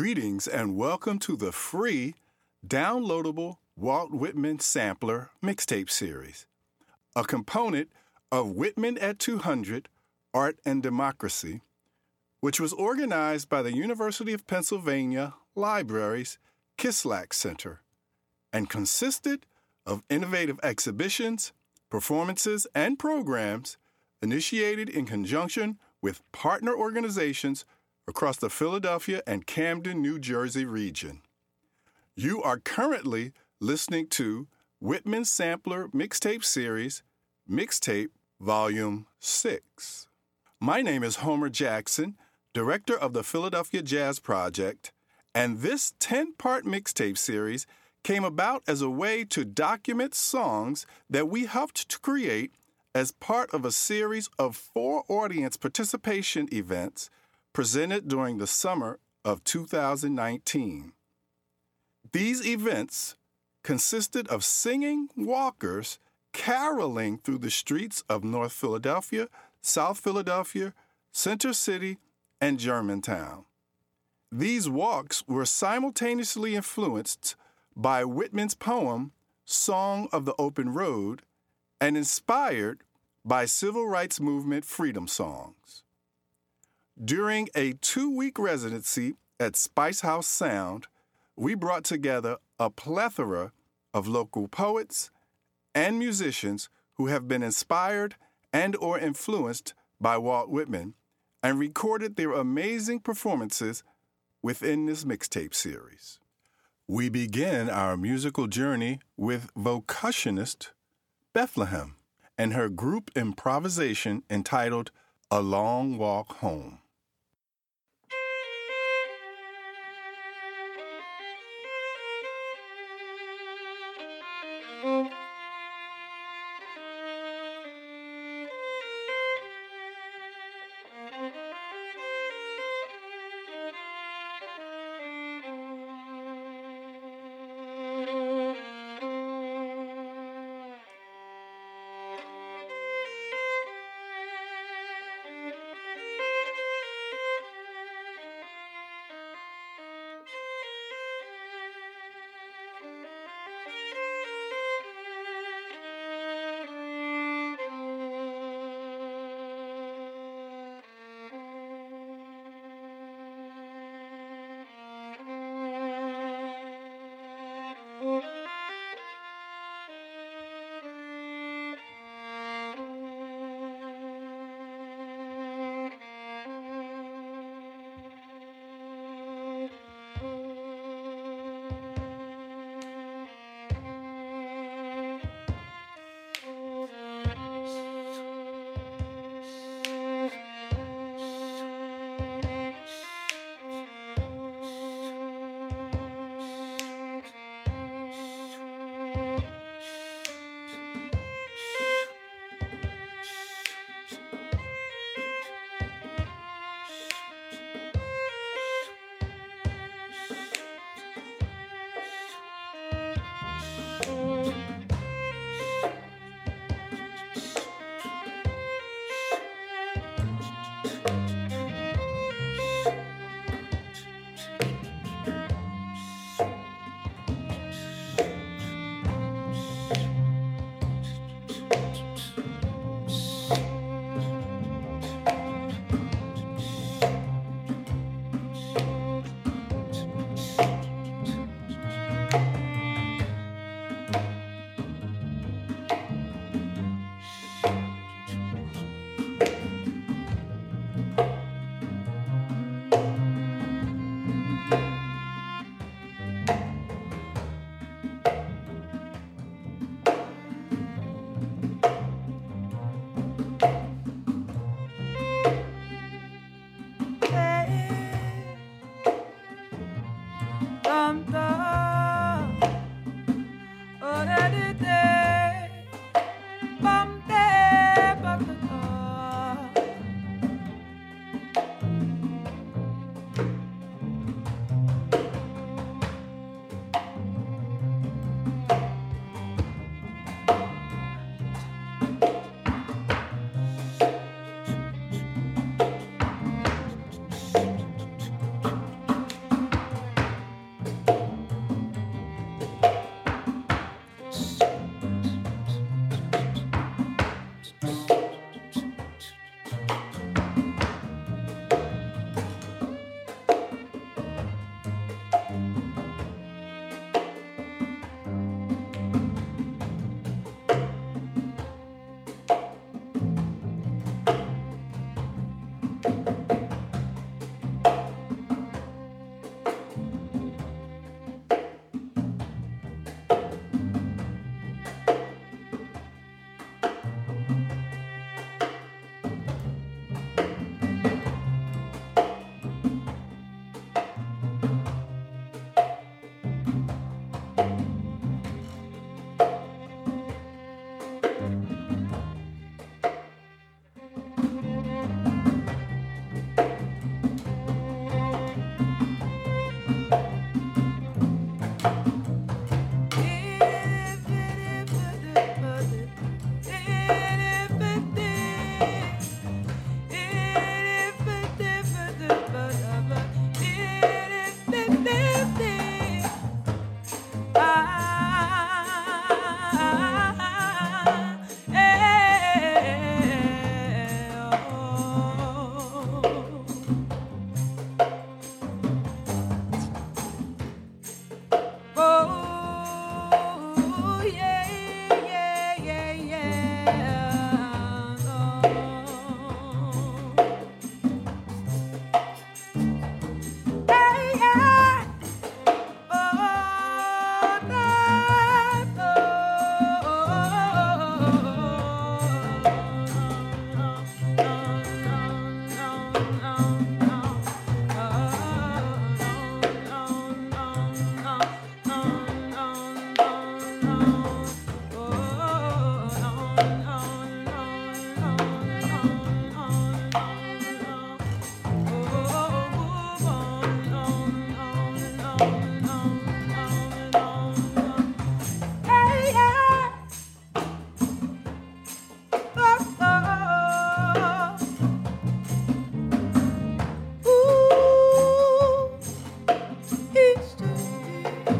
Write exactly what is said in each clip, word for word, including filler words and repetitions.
Greetings and welcome to the free, downloadable Walt Whitman Sampler Mixtape Series, a component of Whitman at two hundred, Art and Democracy, which was organized by the University of Pennsylvania Libraries Kislak Center and consisted of innovative exhibitions, performances, and programs initiated in conjunction with partner organizations across the Philadelphia and Camden, New Jersey region. You are currently listening to Whitman Sampler Mixtape Series, Mixtape Volume six. My name is Homer Jackson, Director of the Philadelphia Jazz Project, and this ten-part mixtape series came about as a way to document songs that we helped to create as part of a series of four audience participation events presented during the summer of two thousand nineteen. These events consisted of singing walkers caroling through the streets of North Philadelphia, South Philadelphia, Center City, and Germantown. These walks were simultaneously influenced by Whitman's poem, Song of the Open Road, and inspired by civil rights movement freedom songs. During a two-week residency at Spice House Sound, we brought together a plethora of local poets and musicians who have been inspired and or influenced by Walt Whitman and recorded their amazing performances within this mixtape series. We begin our musical journey with vocussionist Bethlehem and her group improvisation entitled A Long Walk Home.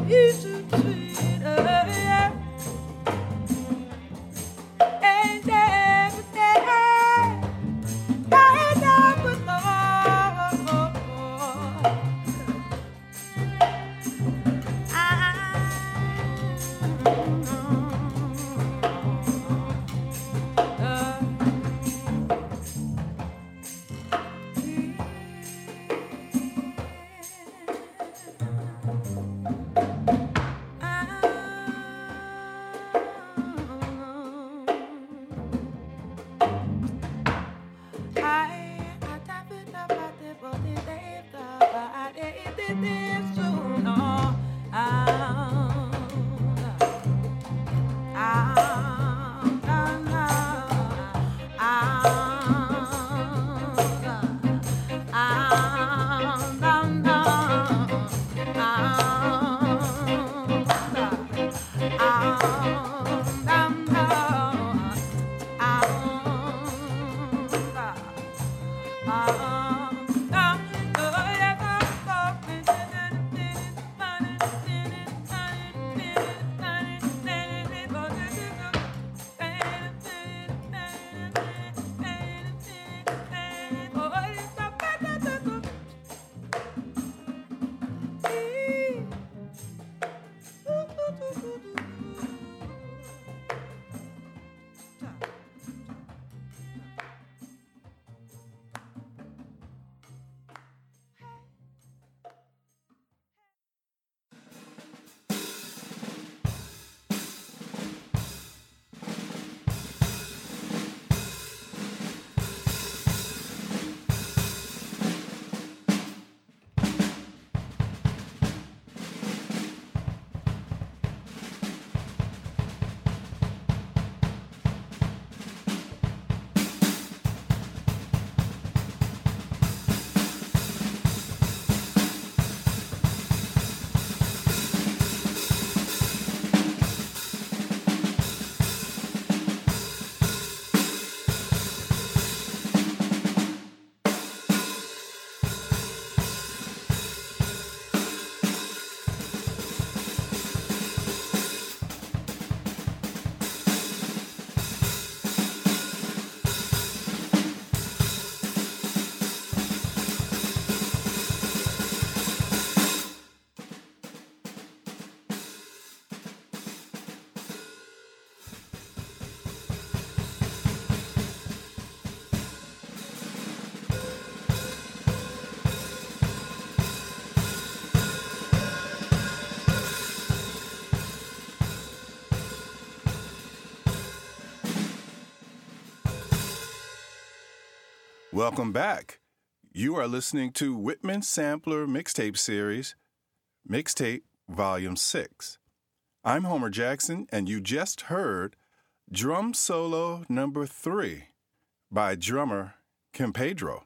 Welcome back. You are listening to Whitman Sampler Mixtape Series, Mixtape Volume six. I'm Homer Jackson, and you just heard Drum Solo Number three by drummer Kim Pedro.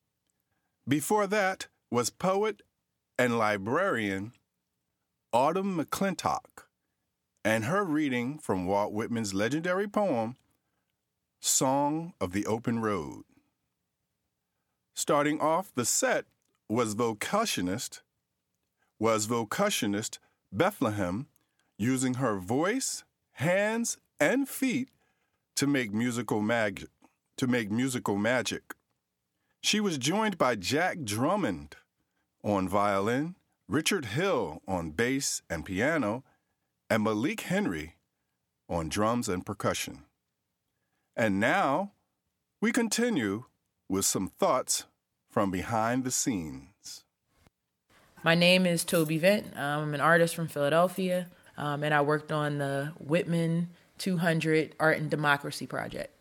Before that was poet and librarian Autumn McClintock and her reading from Walt Whitman's legendary poem, Song of the Open Road. Starting off the set was vocationist, was vocationist Bethlehem, using her voice, hands, and feet to make musical mag- to make musical magic. She was joined by Jack Drummond on violin, Richard Hill on bass and piano, and Malik Henry on drums and percussion. And now we continue with some thoughts from behind the scenes. My name is Toby Vent. I'm an artist from Philadelphia, um, and I worked on the Whitman two hundred Art and Democracy Project.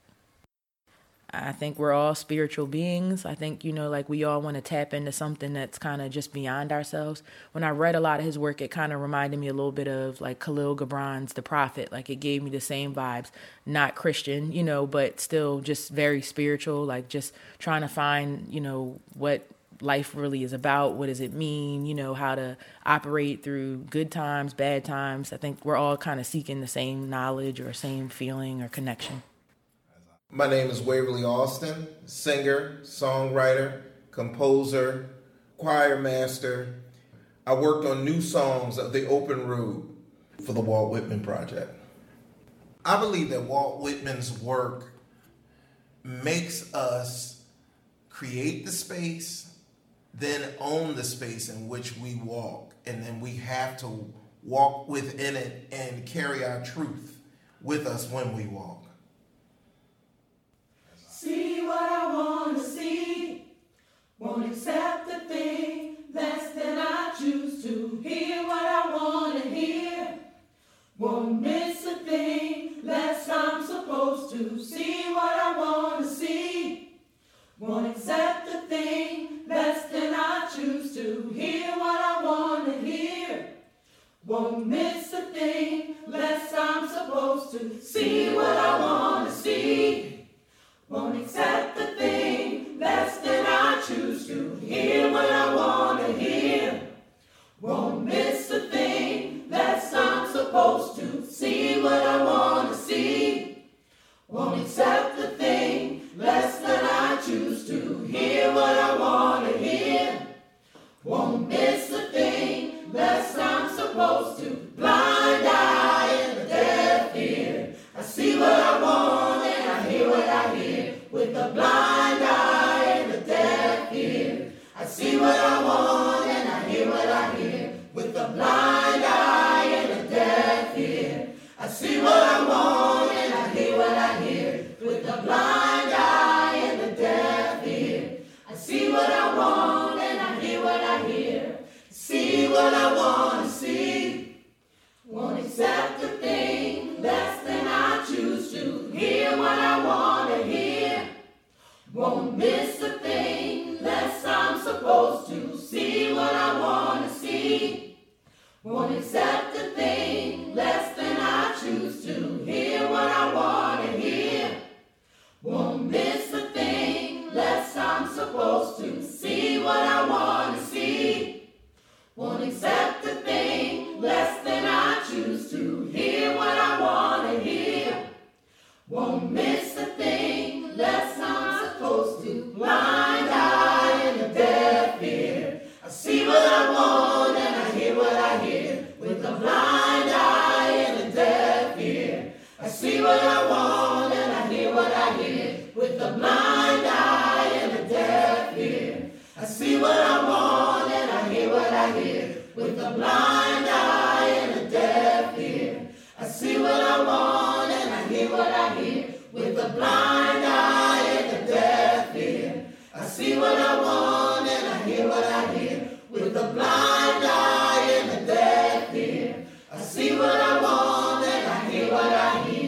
I think we're all spiritual beings. I think, you know, like we all want to tap into something that's kind of just beyond ourselves. When I read a lot of his work, it kind of reminded me a little bit of like Khalil Gibran's The Prophet. Like it gave me the same vibes, not Christian, you know, but still just very spiritual, like just trying to find, you know, what life really is about. What does it mean? You know, how to operate through good times, bad times. I think we're all kind of seeking the same knowledge or same feeling or connection. My name is Waverly Alston, singer, songwriter, composer, choir master. I worked on new songs of The Open Road for the Walt Whitman Project. I believe that Walt Whitman's work makes us create the space, then own the space in which we walk, and then we have to walk within it and carry our truth with us when we walk. See what I want to see, won't accept the thing less than I choose to. Hear what I want to hear, won't miss a thing less I'm supposed to. See what I want to see, won't accept the thing less than I choose to. Hear what I want to hear, won't miss a thing less I'm supposed to. See what I want to see, won't accept the thing less than I choose to. Hear what I want to hear, won't miss a thing less I'm supposed to. See what I want to see, won't accept the thing less than I choose to. Hear what I want to hear, won't miss a thing less I'm supposed to. Blind eye and a deaf ear, I see what I want and I hear what I hear. With a blind eye and a deaf ear, I see what I want and I hear what I hear. With a blind eye and a deaf ear, I see what I want and I hear what I hear. With a blind eye and a deaf ear, I see what I want and I hear what I hear. See what I want to see, won't accept the thing less than I choose to. Hear what I want to hear, won't miss a thing less I'm supposed to. See what I want to see, won't accept a thing less than I choose to. Hear what I want to hear, won't miss a thing less I'm supposed to. See what I want to see, won't accept a thing less than I choose to. Hear what I want to hear, won't miss a thing less I'm supposed to. Blind eye and a deaf ear, I see what I want and I hear what I hear. With a blind eye and a deaf ear, I see what I want and I hear what I hear. With a blind eye and a deaf ear, I see what I want and I hear what I hear. With a blind eye and a deaf ear, I see what I want and I hear what I hear. With a blind eye and a deaf ear, I see what I want and I hear what I hear. With a blind eye and a deaf ear, I see what I want and I hear what I hear.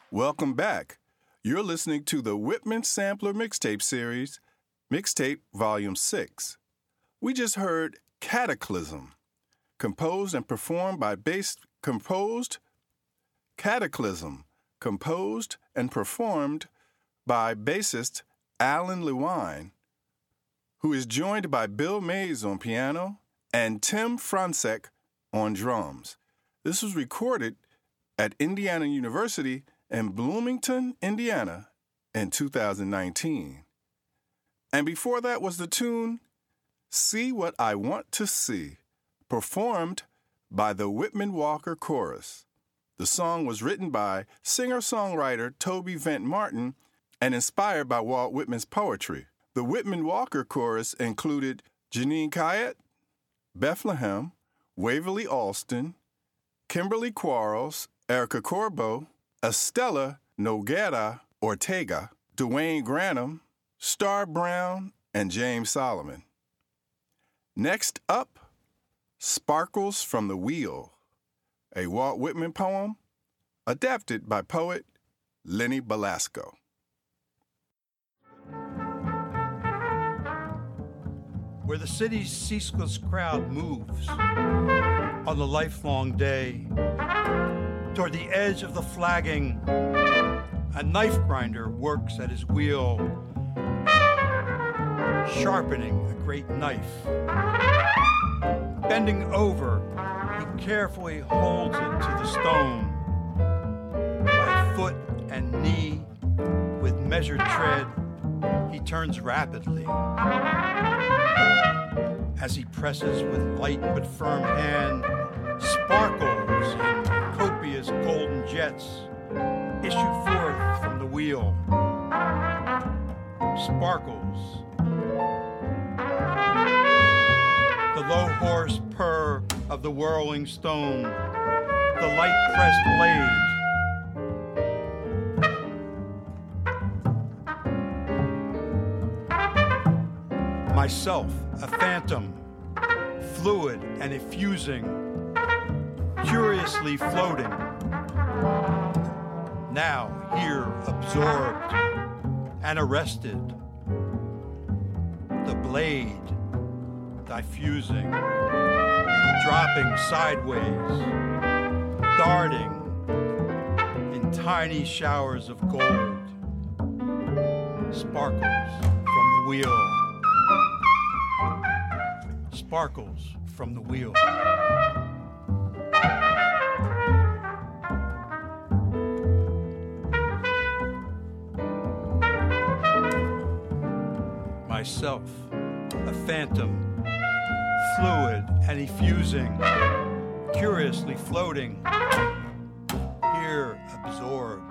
Welcome back. You're listening to the Whitman Sampler Mixtape Series, Mixtape Volume six. We just heard Cataclysm, composed and performed by bass, composed, Cataclysm, composed and performed by bassist Alan Lewine, who is joined by Bill Mays on piano and Tim Francek on drums. This was recorded at Indiana University in Bloomington, Indiana in two thousand nineteen. And before that was the tune See What I Want to See, performed by the Whitman Walker Chorus. The song was written by singer-songwriter Toby Vent Martin and inspired by Walt Whitman's poetry. The Whitman Walker Chorus included Janine Kayet, Bethlehem, Waverly Alston, Kimberly Quarles, Erica Corbo, Estella Noguera Ortega, Dwayne Granum, Star Brown, and James Solomon. Next up, Sparkles from the Wheel, a Walt Whitman poem adapted by poet Lenny Belasco. Where the city's ceaseless crowd moves on the lifelong day, toward the edge of the flagging, a knife grinder works at his wheel, sharpening a great knife. Bending over, he carefully holds it to the stone. By foot and knee, with measured tread, he turns rapidly. As he presses with light but firm hand, sparkles in copious golden jets issue forth from the wheel. Sparkles. The low hoarse purr of the whirling stone, the light-pressed blade. Myself, a phantom, fluid and effusing, curiously floating, now here absorbed and arrested. The blade diffusing, dropping sideways, darting in tiny showers of gold, sparkles from the wheel. Sparkles from the wheel. Myself, a phantom, fluid and effusing, curiously floating, here absorbed.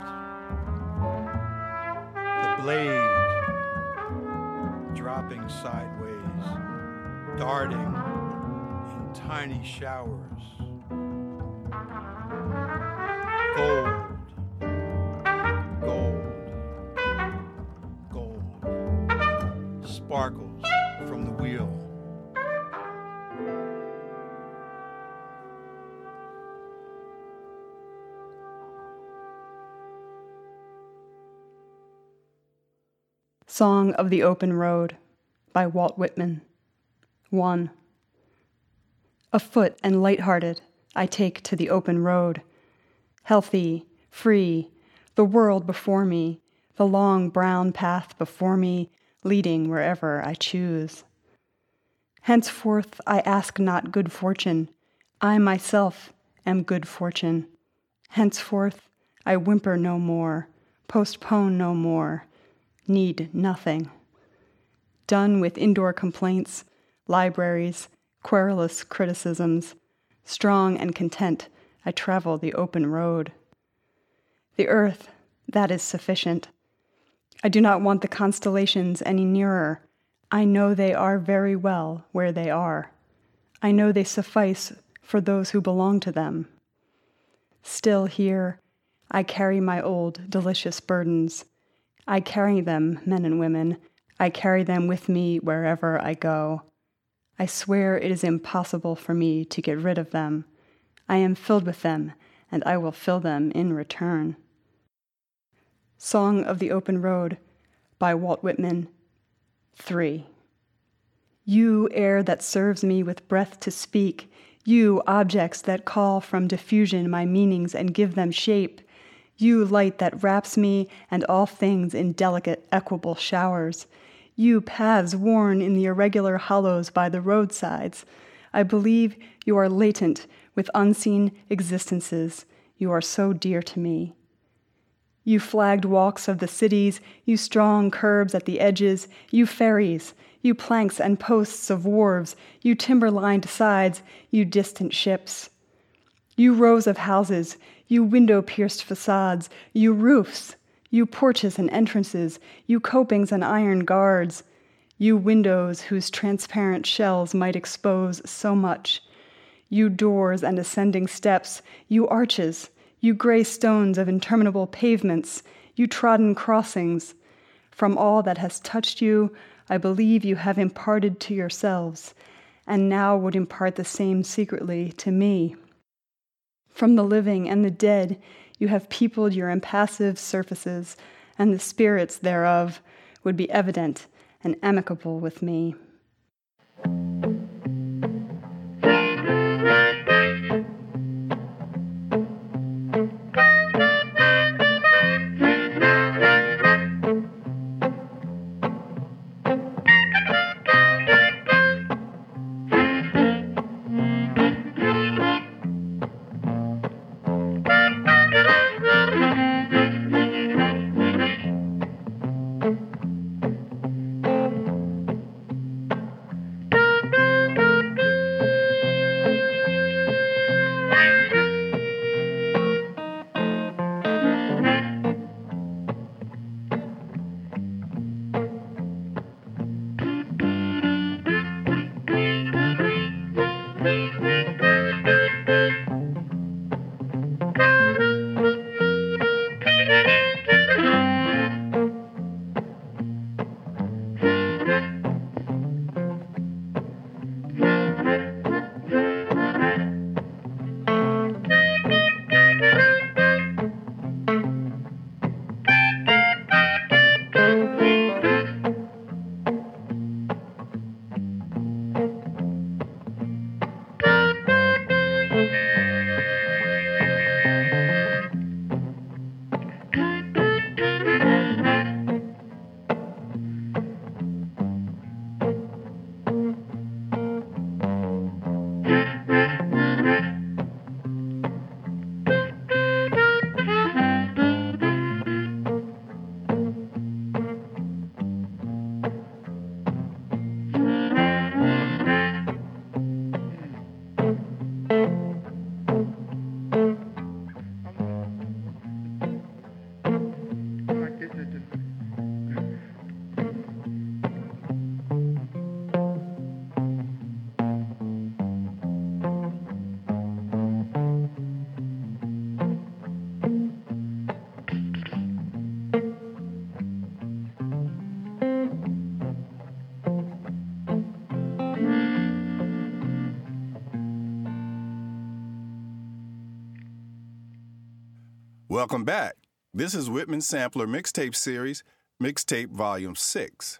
The blade dropping sideways, darting in tiny showers. Gold, gold, gold, sparkles from the wheel. Song of the Open Road by Walt Whitman. one. Afoot and light-hearted, I take to the open road. Healthy, free, the world before me, the long brown path before me, leading wherever I choose. Henceforth I ask not good fortune, I myself am good fortune. Henceforth I whimper no more, postpone no more, need nothing. Done with indoor complaints, libraries, querulous criticisms, strong and content, I travel the open road. The earth, that is sufficient. I do not want the constellations any nearer. I know they are very well where they are. I know they suffice for those who belong to them. Still here, I carry my old, delicious burdens. I carry them, men and women. I carry them with me wherever I go. I swear it is impossible for me to get rid of them. I am filled with them, and I will fill them in return. Song of the Open Road by Walt Whitman. three. You, air that serves me with breath to speak, you, objects that call from diffusion my meanings and give them shape, you, light that wraps me and all things in delicate, equable showers, you, paths worn in the irregular hollows by the roadsides, I believe you are latent with unseen existences. You are so dear to me. You flagged walks of the cities, you strong curbs at the edges, you ferries, you planks and posts of wharves, you timber-lined sides, you distant ships. You rows of houses, you window-pierced facades, you roofs, you porches and entrances, you copings and iron guards, you windows whose transparent shells might expose so much, you doors and ascending steps, you arches, you gray stones of interminable pavements, you trodden crossings. From all that has touched you, I believe you have imparted to yourselves, and now would impart the same secretly to me. From the living and the dead, you have peopled your impassive surfaces, and the spirits thereof would be evident and amicable with me. Welcome back. This is Whitman Sampler Mixtape Series, Mixtape Volume six.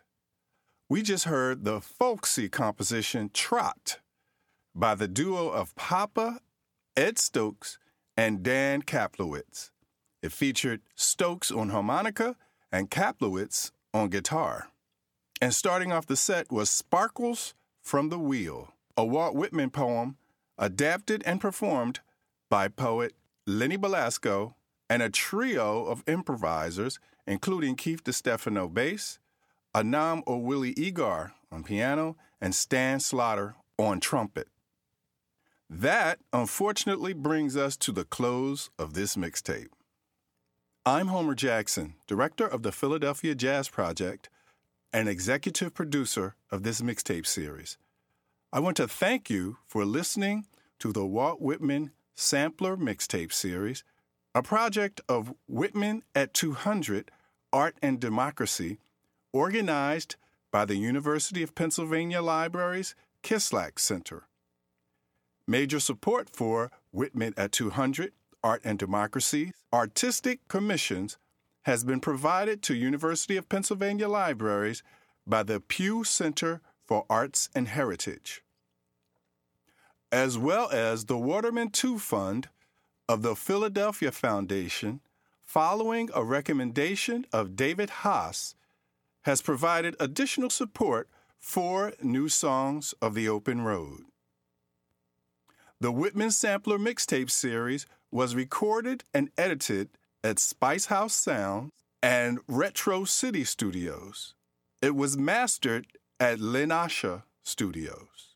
We just heard the folksy composition Trot by the duo of Papa, Ed Stokes, and Dan Kaplowitz. It featured Stokes on harmonica and Kaplowitz on guitar. And starting off the set was Sparkles from the Wheel, a Walt Whitman poem adapted and performed by poet Lenny Belasco and a trio of improvisers, including Keith DeStefano bass, Anam O'Willie Egar on piano, and Stan Slaughter on trumpet. That, unfortunately, brings us to the close of this mixtape. I'm Homer Jackson, director of the Philadelphia Jazz Project and executive producer of this mixtape series. I want to thank you for listening to the Walt Whitman Sampler Mixtape Series, a project of Whitman at two hundred Art and Democracy, organized by the University of Pennsylvania Library's Kislak Center. Major support for Whitman at two hundred Art and Democracy's artistic commissions has been provided to University of Pennsylvania libraries by the Pew Center for Arts and Heritage, as well as the Waterman two Fund of the Philadelphia Foundation, following a recommendation of David Haas, has provided additional support for New Songs of the Open Road. The Whitman Sampler Mixtape Series was recorded and edited at Spice House Sound and Retro City Studios. It was mastered at Lenasha Studios.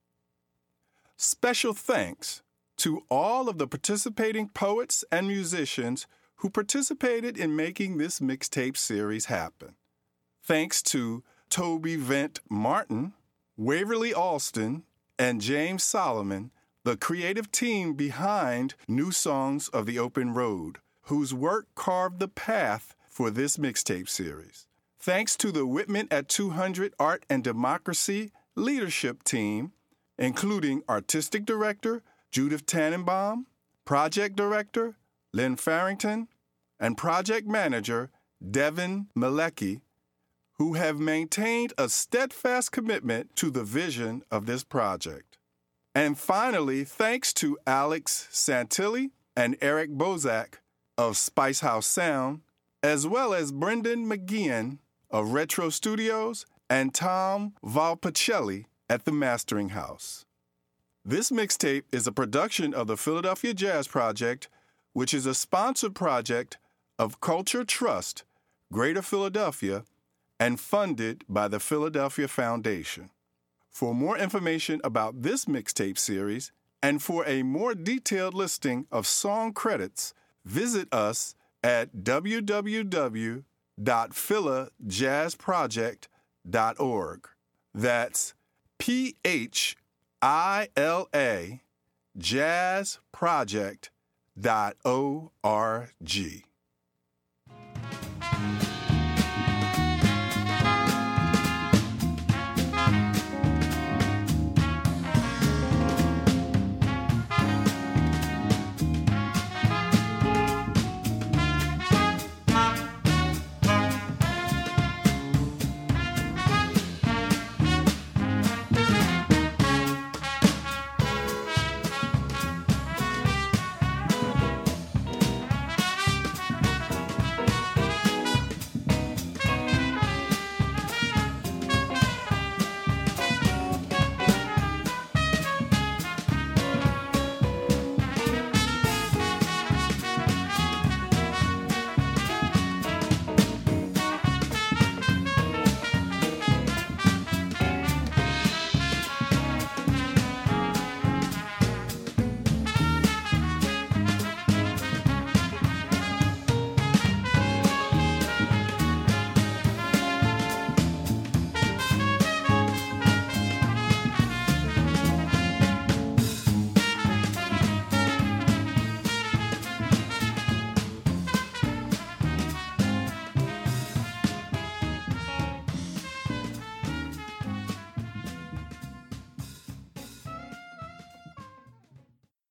Special thanks to all of the participating poets and musicians who participated in making this mixtape series happen. Thanks to Toby Vent Martin, Waverly Alston, and James Solomon, the creative team behind New Songs of the Open Road, whose work carved the path for this mixtape series. Thanks to the Whitman at two hundred Art and Democracy leadership team, including Artistic Director Judith Tannenbaum, Project Director Lynn Farrington, and Project Manager Devin Malecki, who have maintained a steadfast commitment to the vision of this project. And finally, thanks to Alex Santilli and Eric Bozak of Spice House Sound, as well as Brendan McGeehan of Retro Studios and Tom Valpicelli at the Mastering House. This mixtape is a production of the Philadelphia Jazz Project, which is a sponsored project of Culture Trust, Greater Philadelphia, and funded by the Philadelphia Foundation. For more information about this mixtape series and for a more detailed listing of song credits, visit us at w w w dot phila jazz project dot org. That's P H I L A jazz project dot org.